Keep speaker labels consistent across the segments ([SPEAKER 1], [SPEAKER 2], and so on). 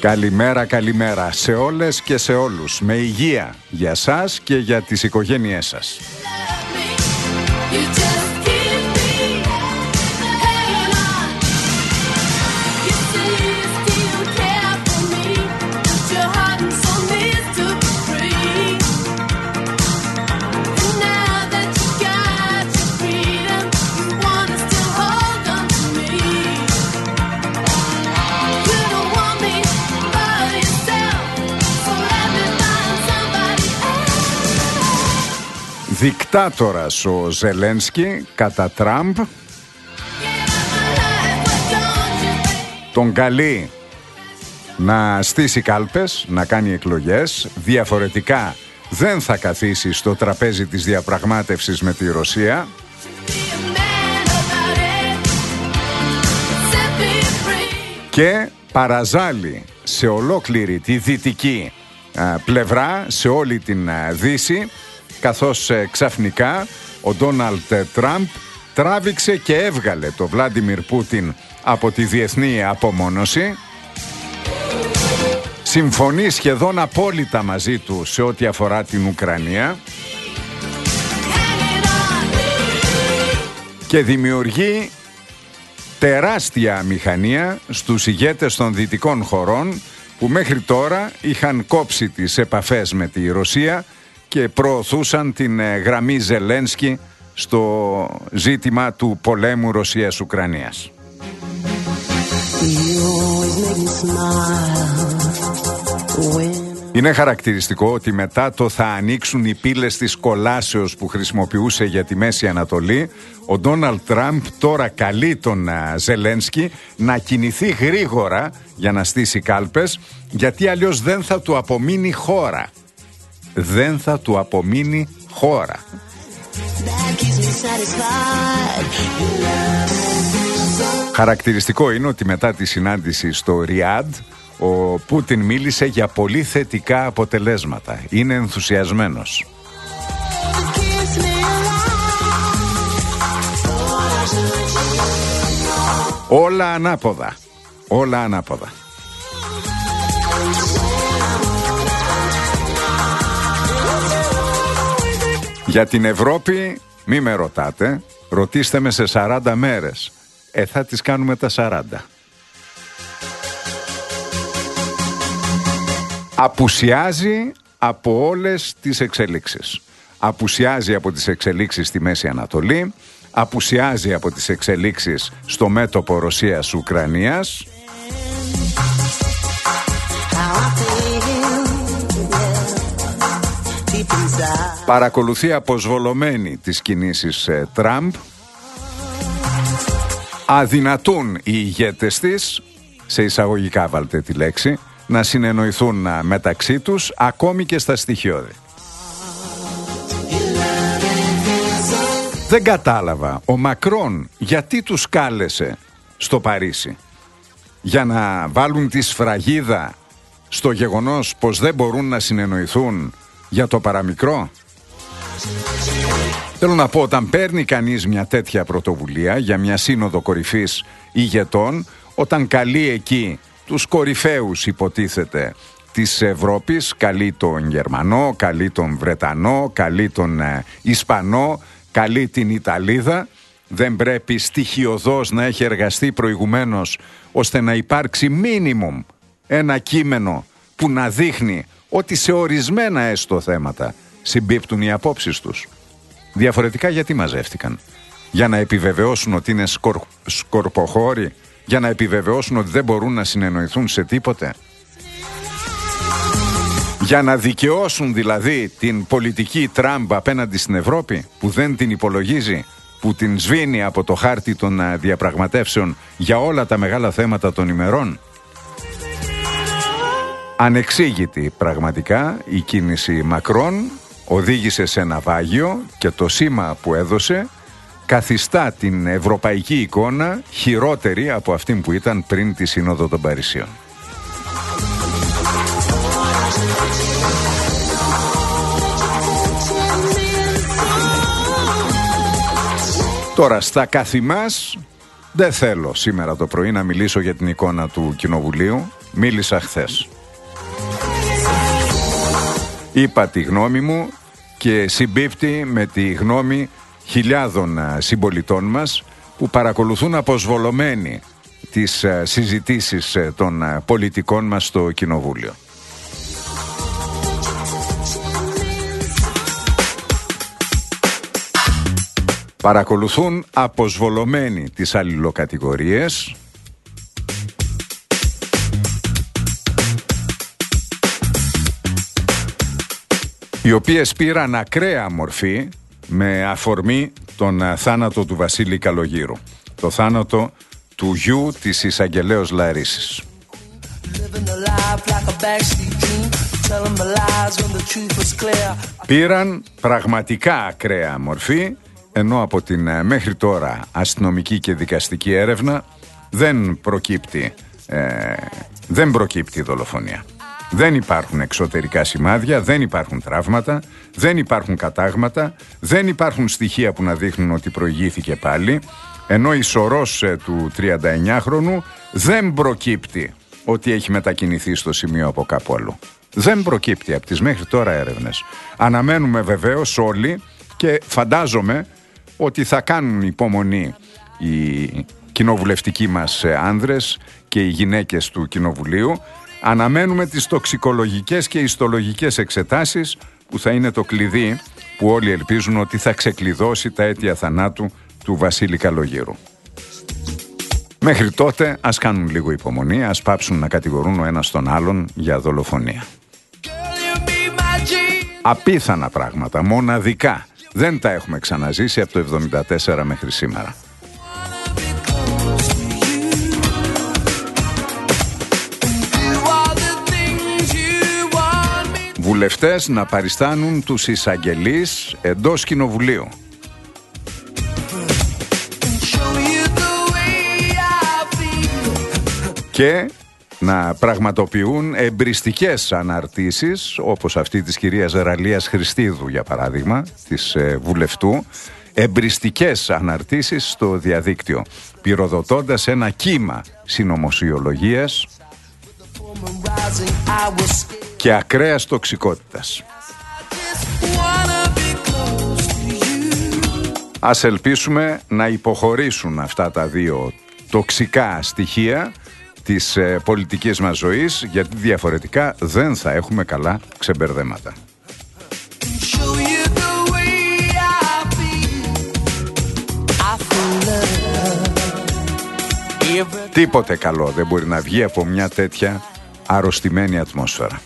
[SPEAKER 1] Καλημέρα, καλημέρα σε όλες και σε όλους. Με υγεία για σας και για τις οικογένειές σας. Δικτάτορας ο Ζελένσκι κατά Τραμπ. Τον καλεί να στήσει κάλπες, να κάνει εκλογές. Διαφορετικά δεν θα καθίσει στο τραπέζι της διαπραγμάτευσης με τη Ρωσία. Και παραζάλει σε ολόκληρη τη δυτική πλευρά, σε όλη την Δύση, καθώς ξαφνικά ο Ντόναλντ Τραμπ τράβηξε και έβγαλε το Βλάντιμιρ Πούτιν από τη διεθνή απομόνωση. Συμφωνεί σχεδόν απόλυτα μαζί του σε ό,τι αφορά την Ουκρανία και δημιουργεί τεράστια αμηχανία στους ηγέτες των δυτικών χωρών που μέχρι τώρα είχαν κόψει τις επαφές με τη Ρωσία και προωθούσαν την γραμμή Ζελένσκι στο ζήτημα του πολέμου Ρωσίας-Ουκρανίας. Είναι χαρακτηριστικό ότι μετά το θα ανοίξουν οι πύλες της κολάσεως που χρησιμοποιούσε για τη Μέση Ανατολή, ο Ντόναλντ Τραμπ τώρα καλεί τον Ζελένσκι να κινηθεί γρήγορα για να στήσει κάλπες, γιατί αλλιώς δεν θα του απομείνει χώρα. Δεν θα του απομείνει χώρα. Χαρακτηριστικό είναι ότι μετά τη συνάντηση στο Ριάντ, ο Πούτιν μίλησε για πολύ θετικά αποτελέσματα. Είναι ενθουσιασμένος. Όλα ανάποδα. Όλα ανάποδα. Για την Ευρώπη μη με ρωτάτε, ρωτήστε με σε 40 μέρες. Θα τις κάνουμε τα 40. Απουσιάζει από όλες τις εξελίξεις. Απουσιάζει από τις εξελίξεις στη Μέση Ανατολή, απουσιάζει από τις εξελίξεις στο μέτωπο Ρωσίας-Ουκρανίας. Παρακολουθεί αποσβολωμένη τις κινήσεις Τραμπ. Αδυνατούν οι ηγέτες της, σε εισαγωγικά βάλτε τη λέξη, να συνεννοηθούν μεταξύ τους, ακόμη και στα στοιχειώδη. Δεν κατάλαβα ο Μακρόν γιατί τους κάλεσε στο Παρίσι. Για να βάλουν τη σφραγίδα στο γεγονός πως δεν μπορούν να συνεννοηθούν για το παραμικρό. Θέλω να πω, όταν παίρνει κανείς μια τέτοια πρωτοβουλία για μια σύνοδο κορυφής ηγετών, όταν καλεί εκεί τους κορυφαίους, υποτίθεται, της Ευρώπης, καλεί τον Γερμανό, καλεί τον Βρετανό, καλεί τον Ισπανό, καλεί την Ιταλίδα, δεν πρέπει στοιχειωδώς να έχει εργαστεί προηγουμένως ώστε να υπάρξει μίνιμουμ ένα κείμενο που να δείχνει ότι σε ορισμένα έστω θέματα συμπίπτουν οι απόψεις τους. Διαφορετικά γιατί μαζεύτηκαν? Για να επιβεβαιώσουν ότι είναι σκορποχώροι? Για να επιβεβαιώσουν ότι δεν μπορούν να συνεννοηθούν σε τίποτε? Για να δικαιώσουν δηλαδή την πολιτική Τραμπ απέναντι στην Ευρώπη, που δεν την υπολογίζει, που την σβήνει από το χάρτη των διαπραγματεύσεων για όλα τα μεγάλα θέματα των ημερών? Ανεξήγητη πραγματικά η κίνηση Μακρόν, οδήγησε σε ναυάγιο και το σήμα που έδωσε καθιστά την ευρωπαϊκή εικόνα χειρότερη από αυτή που ήταν πριν τη Σύνοδο των Παρισίων. Τώρα στα καθημάς δεν θέλω σήμερα το πρωί να μιλήσω για την εικόνα του Κοινοβουλίου. μίλησα χθες. Είπα τη γνώμη μου και συμπίπτει με τη γνώμη χιλιάδων συμπολιτών μας που παρακολουθούν αποσβολωμένοι τις συζητήσεις των πολιτικών μας στο Κοινοβούλιο. Παρακολουθούν αποσβολωμένοι τις αλληλοκατηγορίες, οι οποίες πήραν ακραία μορφή με αφορμή τον θάνατο του Βασίλη Καλογύρου, το θάνατο του γιου της εισαγγελέως Λαρίσης. Πήραν πραγματικά ακραία μορφή, ενώ από την μέχρι τώρα αστυνομική και δικαστική έρευνα δεν προκύπτει δολοφονία. Δεν υπάρχουν εξωτερικά σημάδια, δεν υπάρχουν τραύματα, δεν υπάρχουν κατάγματα, δεν υπάρχουν στοιχεία που να δείχνουν ότι προηγήθηκε πάλι, ενώ η σωρός του 39χρονου δεν προκύπτει ότι έχει μετακινηθεί στο σημείο από κάπου αλλού. Δεν προκύπτει από τις μέχρι τώρα έρευνες. Αναμένουμε βεβαίως όλοι και φαντάζομαι ότι θα κάνουν υπομονή οι κοινοβουλευτικοί μας άνδρες και οι γυναίκες του Κοινοβουλίου. Αναμένουμε τις τοξικολογικές και ιστολογικές εξετάσεις που θα είναι το κλειδί που όλοι ελπίζουν ότι θα ξεκλειδώσει τα αίτια θανάτου του Βασίλη Καλογύρου. Μέχρι τότε ας κάνουν λίγο υπομονή, ας πάψουν να κατηγορούν ο ένας τον άλλον για δολοφονία. Απίθανα πράγματα, μοναδικά. Δεν τα έχουμε ξαναζήσει από το 1974 μέχρι σήμερα. Βουλευτές να παριστάνουν τους εισαγγελείς εντός κοινοβουλίου. Και να πραγματοποιούν εμπριστικές αναρτήσεις, όπως αυτή της κυρίας Ζεραλίας Χριστίδου για παράδειγμα, της βουλευτού, εμπριστικές αναρτήσεις στο διαδίκτυο, πυροδοτώντας ένα κύμα συνωμοσιολογίας και ακραίας τοξικότητας. Ας ελπίσουμε να υποχωρήσουν αυτά τα δύο τοξικά στοιχεία της πολιτικής μας ζωής, γιατί διαφορετικά δεν θα έχουμε καλά ξεμπερδέματα. Τίποτε καλό δεν μπορεί να βγει από μια τέτοια αρρωστημένη ατμόσφαιρα.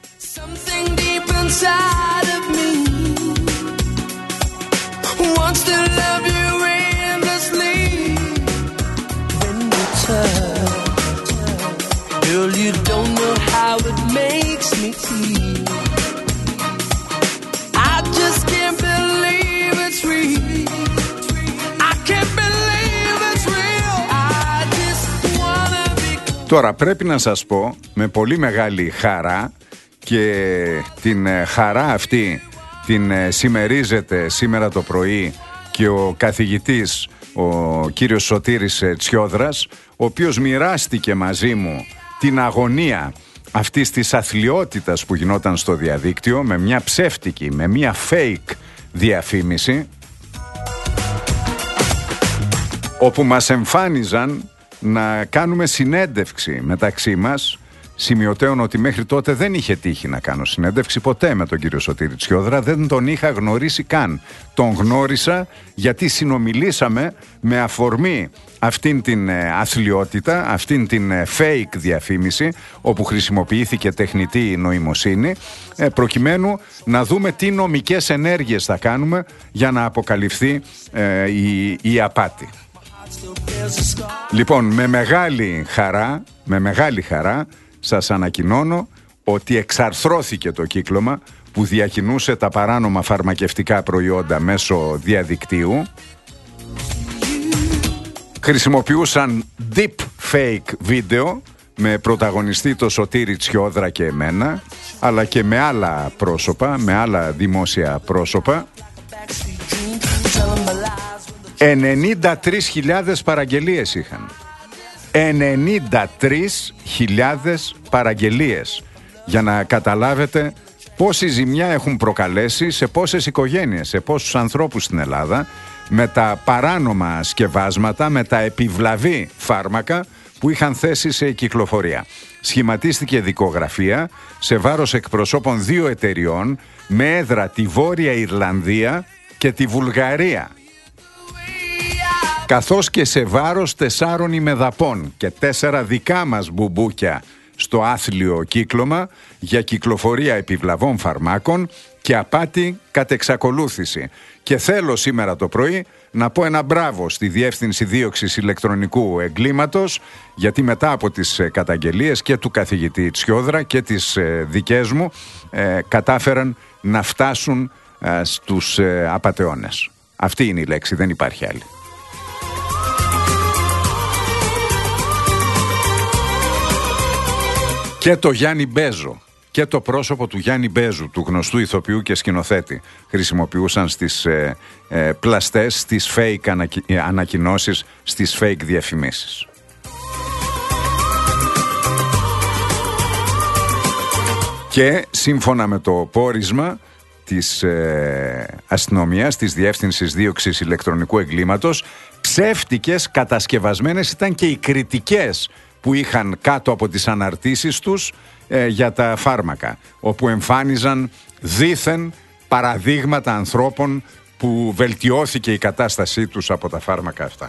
[SPEAKER 1] Girl, you don't know how it makes me feel. I just can't believe it's real. I can't believe it's real. I just wanna be... Τώρα πρέπει να σας πω με πολύ μεγάλη χαρά, και την χαρά αυτή την συμμερίζεται σήμερα το πρωί και ο καθηγητής, ο κύριος Σωτήρης Τσιόδρας, ο οποίος μοιράστηκε μαζί μου την αγωνία αυτής της αθλιότητας που γινόταν στο διαδίκτυο με μια ψεύτικη, με μια fake διαφήμιση, όπου μας εμφάνιζαν να κάνουμε συνέντευξη μεταξύ μας. Σημειωτέων ότι μέχρι τότε δεν είχε τύχει να κάνω συνέντευξη ποτέ με τον κύριο Σωτήρη Τσιόδρα, δεν τον είχα γνωρίσει καν. Τον γνώρισα γιατί συνομιλήσαμε με αφορμή αυτήν την αθλιότητα, αυτήν την fake διαφήμιση, όπου χρησιμοποιήθηκε τεχνητή νοημοσύνη, προκειμένου να δούμε τι νομικές ενέργειες θα κάνουμε για να αποκαλυφθεί η απάτη. Λοιπόν, με μεγάλη χαρά σας ανακοινώνω ότι εξαρθρώθηκε το κύκλωμα που διακινούσε τα παράνομα φαρμακευτικά προϊόντα μέσω διαδικτύου. Χρησιμοποιούσαν deep fake βίντεο με πρωταγωνιστή το Σωτήρη Τσιόδρα και εμένα, αλλά και με άλλα πρόσωπα, με άλλα δημόσια πρόσωπα. 93.000 παραγγελίες είχαν. 93.000 παραγγελίες. Για να καταλάβετε πόση ζημιά έχουν προκαλέσει σε πόσες οικογένειες, σε πόσους ανθρώπους στην Ελλάδα, με τα παράνομα σκευάσματα, με τα επιβλαβή φάρμακα που είχαν θέσει σε κυκλοφορία. Σχηματίστηκε δικογραφία σε βάρος εκπροσώπων 2 εταιριών με έδρα τη Βόρεια Ιρλανδία και τη Βουλγαρία, καθώς και σε βάρος 4 ημεδαπών και 4 δικά μας μπουμπούκια στο άθλιο κύκλωμα για κυκλοφορία επιβλαβών φαρμάκων και απάτη κατ' εξακολούθηση. Και θέλω σήμερα το πρωί να πω ένα μπράβο στη Διεύθυνση Δίωξης Ηλεκτρονικού Εγκλήματος, γιατί μετά από τις καταγγελίες και του καθηγητή Τσιόδρα και τις δικές μου κατάφεραν να φτάσουν στους απατεώνες. Αυτή είναι η λέξη, δεν υπάρχει άλλη. Και το Γιάννη Μπέζο και το πρόσωπο του Γιάννη Μπέζου, του γνωστού ηθοποιού και σκηνοθέτη, χρησιμοποιούσαν στις πλαστές, στις fake ανακοινώσεις, στις fake διαφημίσεις. Και σύμφωνα με το πόρισμα της αστυνομίας, της Διεύθυνσης Δίωξης Ηλεκτρονικού Εγκλήματος, ψεύτικες, κατασκευασμένες ήταν και οι κριτικές που είχαν κάτω από τις αναρτήσεις τους για τα φάρμακα, όπου εμφάνιζαν δήθεν παραδείγματα ανθρώπων που βελτιώθηκε η κατάστασή τους από τα φάρμακα αυτά.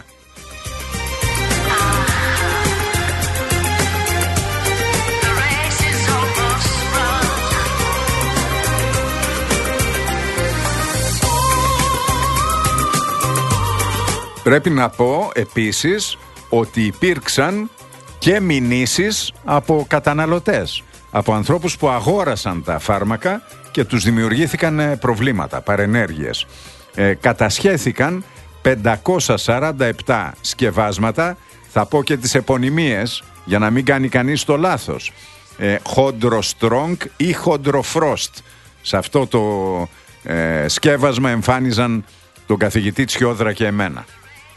[SPEAKER 1] Πρέπει να πω επίσης ότι υπήρξαν και μηνύσεις από καταναλωτές, από ανθρώπους που αγόρασαν τα φάρμακα και τους δημιουργήθηκαν προβλήματα, παρενέργειες. Κατασχέθηκαν 547 σκευάσματα, θα πω και τις επωνυμίες για να μην κάνει κανείς το λάθος. Χοντροστρόγκ ή Χοντροφρόστ. Σε αυτό το σκεύασμα εμφάνιζαν τον καθηγητή Τσιόδρα και εμένα.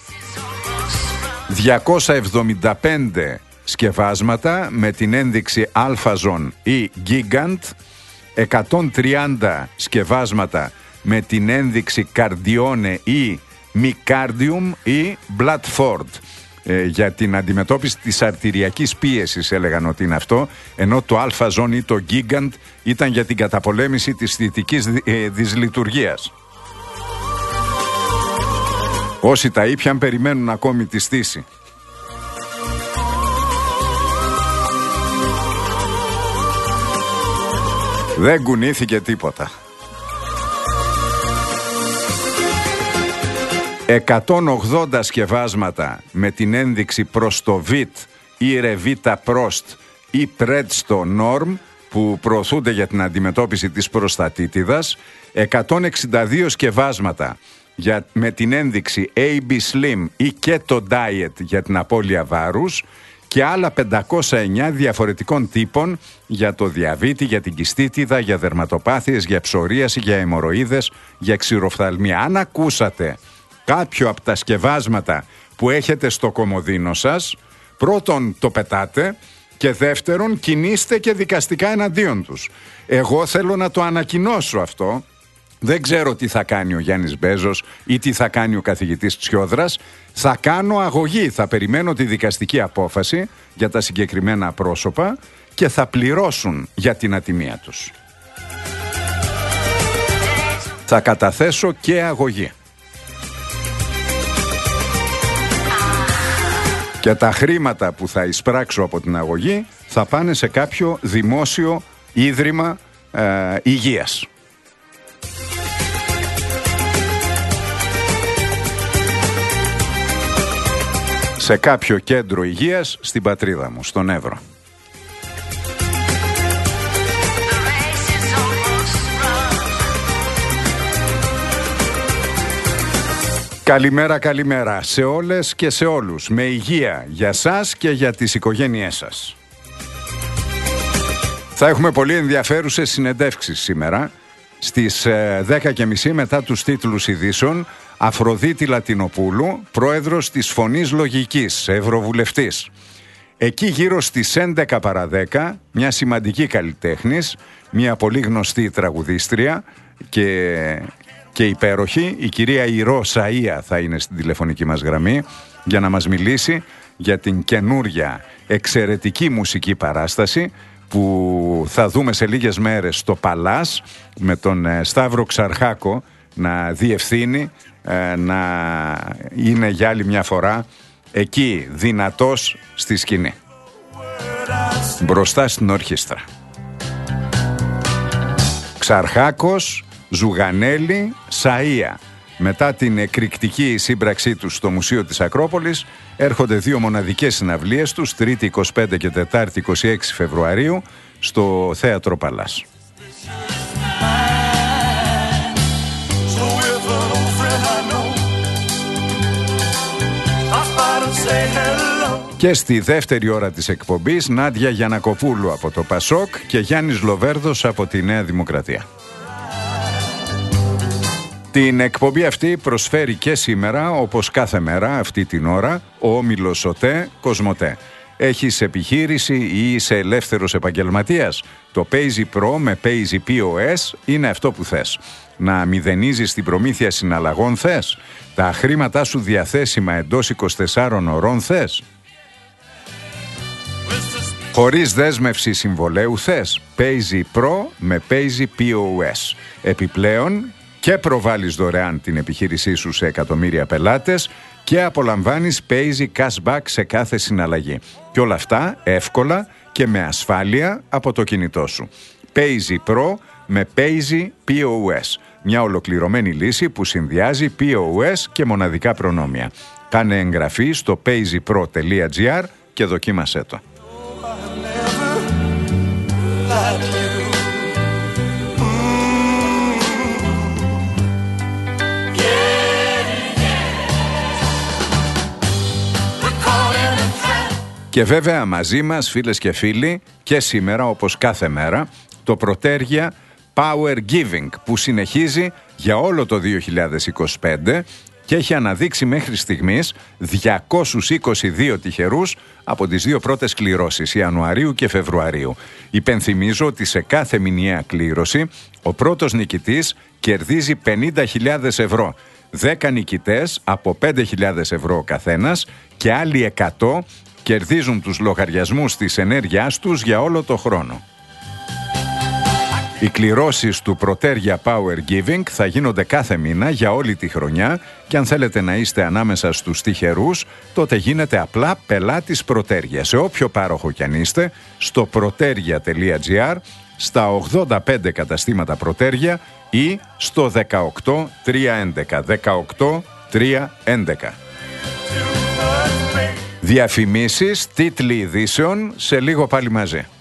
[SPEAKER 1] 275 σκευάσματα με την ένδειξη Alphazone ή Gigant, 130 σκευάσματα με την ένδειξη Cardione ή Micardium ή Bladford. Για την αντιμετώπιση της αρτηριακής πίεσης έλεγαν ότι είναι αυτό, ενώ το Alphazone ή το Gigant ήταν για την καταπολέμηση της θητικής δυσλειτουργίας. Όσοι τα ήπιαν περιμένουν ακόμη τη στήση. Δεν κουνήθηκε τίποτα. 180 σκευάσματα με την ένδειξη Προστοβίτ ή Ρεβίτα Πρόστ ή Πρέτστο Νόρμ που προωθούνται για την αντιμετώπιση της προστατίτιδας, 162 σκευάσματα με την ένδειξη AB Slim ή Keto Diet για την απώλεια βάρους και άλλα 509 διαφορετικών τύπων για το διαβήτη, για την κιστίτιδα, για δερματοπάθειες, για ψωρίαση, για αιμορροίδες, για ξηροφθαλμία. Αν ακούσατε κάποιο από τα σκευάσματα που έχετε στο κομοδίνο σας, πρώτον το πετάτε και δεύτερον κινήστε και δικαστικά εναντίον τους. Εγώ θέλω να το ανακοινώσω αυτό. Δεν ξέρω τι θα κάνει ο Γιάννης Μπέζος ή τι θα κάνει ο καθηγητής Τσιόδρας. Θα κάνω αγωγή, θα περιμένω τη δικαστική απόφαση για τα συγκεκριμένα πρόσωπα και θα πληρώσουν για την ατιμία τους. Θα καταθέσω και αγωγή. Και τα χρήματα που θα εισπράξω από την αγωγή θα πάνε σε κάποιο δημόσιο ίδρυμα υγείας. Σε κάποιο κέντρο υγείας στην πατρίδα μου, στον Εύρο. Καλημέρα, καλημέρα σε όλες και σε όλους. Με υγεία για σας και για τις οικογένειές σας. Θα έχουμε πολύ ενδιαφέρουσες συνεντεύξεις σήμερα. Στις 10:30 μετά τους τίτλους ειδήσεων, Αφροδίτη Λατινοπούλου, πρόεδρος της Φωνής Λογικής, ευρωβουλευτής. Εκεί γύρω στις 11 παρά 10, μια σημαντική καλλιτέχνης, μια πολύ γνωστή τραγουδίστρια και υπέροχη, η κυρία Ηρώ Σαΐα θα είναι στην τηλεφωνική μας γραμμή για να μας μιλήσει για την καινούρια εξαιρετική μουσική παράσταση που θα δούμε σε λίγες μέρες στο Παλάς, με τον Σταύρο Ξαρχάκο να διευθύνει, να είναι για άλλη μια φορά εκεί δυνατός στη σκηνή, μπροστά στην ορχήστρα. Ξαρχάκος, Ζουγανέλη, Σαΐα. Μετά την εκρηκτική σύμπραξή τους στο Μουσείο της Ακρόπολης έρχονται δύο μοναδικές συναυλίες τους, Τρίτη 25 και Τετάρτη 26 Φεβρουαρίου στο Θέατρο Παλάς. Και στη δεύτερη ώρα της εκπομπής Νάντια Γιαννακοπούλου από το Πασόκ και Γιάννης Λοβέρδος από τη Νέα Δημοκρατία. Την εκπομπή αυτή προσφέρει και σήμερα, όπως κάθε μέρα αυτή την ώρα, ο όμιλος ΟΤΕ Κοσμοτέ. Έχεις επιχείρηση ή είσαι ελεύθερος επαγγελματίας? Το Paisy Pro με Paisy POS είναι αυτό που θες. Να μηδενίζεις την προμήθεια συναλλαγών θες? Τα χρήματά σου διαθέσιμα εντός 24 ωρών θες? Χωρίς δέσμευση συμβολέου θες? Paisy Pro με Paisy POS. Επιπλέον και προβάλλεις δωρεάν την επιχείρησή σου σε εκατομμύρια πελάτες και απολαμβάνεις Paisy Cashback σε κάθε συναλλαγή. Και όλα αυτά εύκολα και με ασφάλεια από το κινητό σου. Paisy Pro με Paisy POS. Μια ολοκληρωμένη λύση που συνδυάζει POS και μοναδικά προνόμια. Κάνε εγγραφή στο paisypro.gr και δοκίμασέ το. Και βέβαια μαζί μας, φίλες και φίλοι, και σήμερα όπως κάθε μέρα, το Πρωτέργεια Power Giving που συνεχίζει για όλο το 2025 και έχει αναδείξει μέχρι στιγμής 222 τυχερούς από τις δύο πρώτες κληρώσεις, Ιανουαρίου και Φεβρουαρίου. Υπενθυμίζω ότι σε κάθε μηνιαία κλήρωση ο πρώτος νικητής κερδίζει 50.000 ευρώ. 10 νικητές από 5.000 ευρώ ο καθένας και άλλοι 100 κερδίζουν τους λογαριασμούς της ενέργειάς τους για όλο το χρόνο. Οι κληρώσεις του Πρωτέργεια Power Giving θα γίνονται κάθε μήνα για όλη τη χρονιά και αν θέλετε να είστε ανάμεσα στους τυχερούς, τότε γίνετε απλά πελάτης Πρωτέργεια. Σε όποιο πάροχο κι αν είστε, στο protergia.gr, στα 85 καταστήματα Πρωτέργεια ή στο 18311. 18311. Διαφημίσεις, τίτλοι ειδήσεων, σε λίγο πάλι μαζί.